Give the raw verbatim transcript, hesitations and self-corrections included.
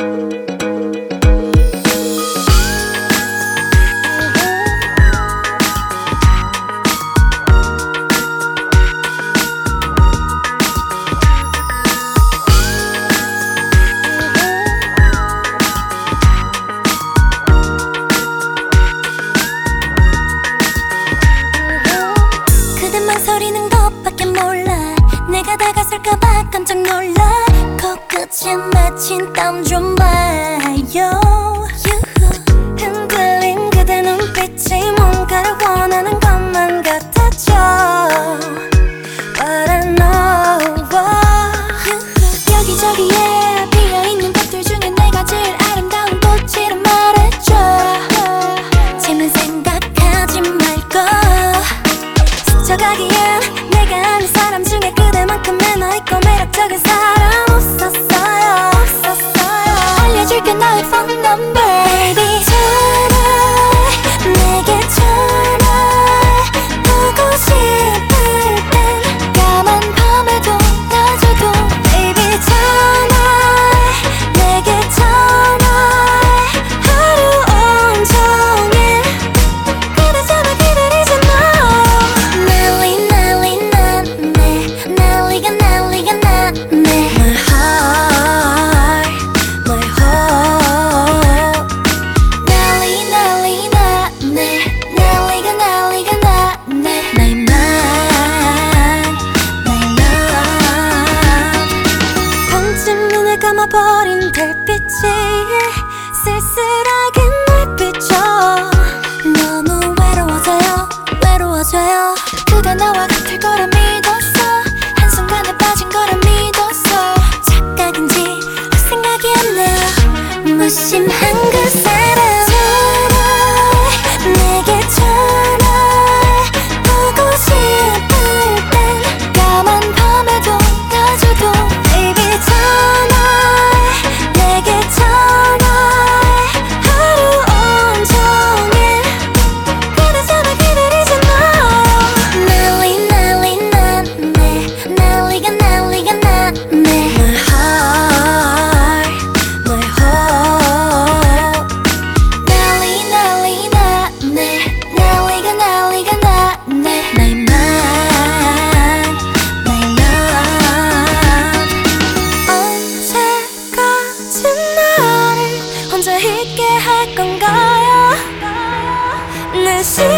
망설이는 것밖에 몰라. 내가 다가설까봐 깜짝 놀라. 코끝에 맺힌 땀 좀 봐요. 흔들린 그대 눈빛이 뭔가를 원하는 것만 같았죠. But I know 여기저기에 피어있는 꽃들 중에 내가 제일 아름다운 꽃이란 말했죠. 재만 생각하지 말고 스쳐가기엔 내가 아는 사람 중에 그대만큼 매너있고 매력적인 사람 없었어요. 없었어요. 알려줄게 나의 phone number. Baby 전화 내게 전화. 보고 싶을 땐 까만 밤에도 낮에도. Baby 전화 내게 전화. 하루 온종일 그대 전화 기다리잖아요. 난리 난리 났네. 난리가 난리가 났네. My heart, my heart. 난리 난리 났네. 난리가 난리가 났네. My mind, my love. 번쯤 눈을 감아버린 달빛이 쓸쓸하게 날 비춰. 너무 외로워져요 외로워져요. 그대 나와 같을 거라 믿었어. 한순간에 빠진 거라 믿었어. 착각인지 생각이 안 나요. 무심한 그 사람. 전화 내게 전화. 보고 싶을 땐 까만 밤에도 낮에도. Baby 전화 내게 전화. 하루 온종일 그대 전화 기다리잖아요. 난리 난리 났네. 난리가 난리가 났네. My heart, my heart. 난리 난리 났네. 난리가 난리가 났네. My mind, my love. 언제까지 나를 혼자 있게 할 건가요? 내